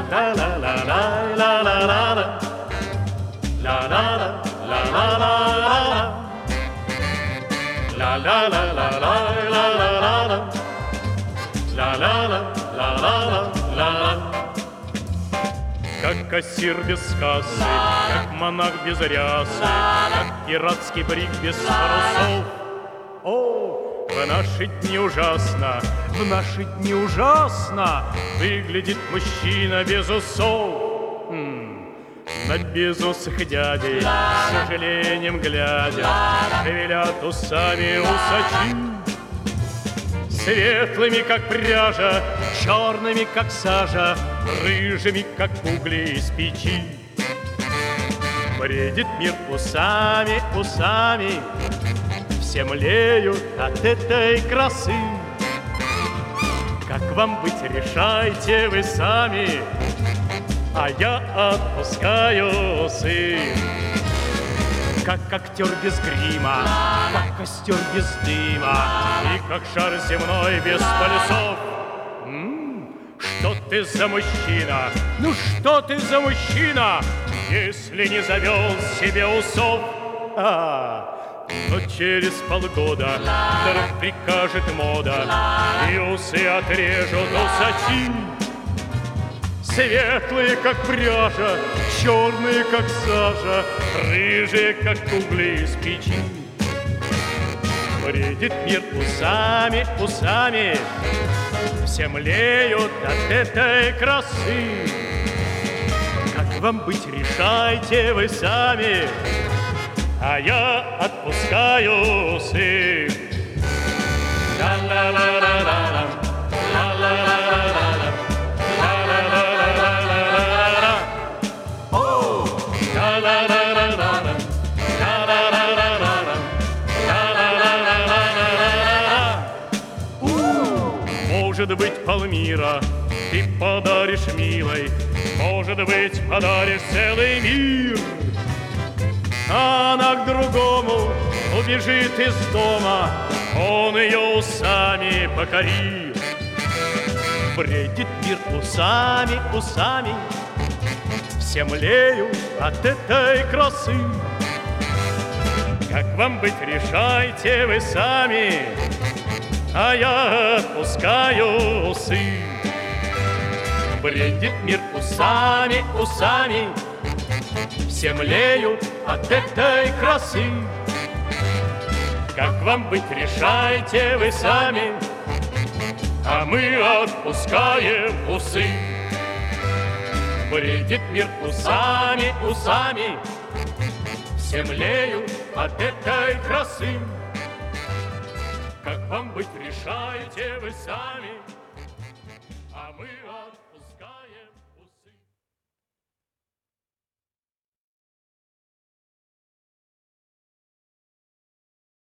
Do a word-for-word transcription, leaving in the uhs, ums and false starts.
Ла-ла-ла-ла-ла-ла-ла. Ла-ла-ла-ла-ла-ла-ла. Ла-ла-ла-ла-ла-ла-ла-ла. Ла-ла-ла-ла-ла-ла-ла. Как кассир без кассы, как монах без рясы, как пиратский бриг без парусов. О, в наши дни ужасно, в наши дни ужасно выглядит мужчина без усов. М-м, на безусых дядей, с сожалением глядя, шевелят усами усачи. Светлыми, как пряжа, черными, как сажа, рыжими, как угли из печи. Бредит мир усами, усами, все млеют от этой красы. Как вам быть, решайте вы сами, а я отпускаю усы. Как актер без грима, как костер без дыма, и как шар земной без полюсов. М-м, что ты за мужчина? Ну что ты за мужчина, если не завел себе усов? А, но через полгода вдруг прикажет мода, и усы отрежут усачи. Светлые, как пряжа, черные, как сажа, рыжие, как угли из печи. Бредит мир усами, усами, все млеют от этой красы. Как вам быть, решайте вы сами, а я отпускаю усы. Ла-ла-ла-ла-ла-ла, ла-ла-ла-ла-ла-ла. Может быть, Палмира, ты подаришь милой, может быть, подаришь целый мир. А она к другому убежит из дома, он ее усами покорит. Бредит мир усами, усами, все млеют от этой красы. Как вам быть, решайте вы сами, а я отпускаю усы. Бредит мир усами, усами, все млеют от этой красы. Как вам быть, решайте вы сами, а мы отпускаем усы. Бредит мир усами, усами, все млеют от этой красы. Как вам быть, решайте вы сами.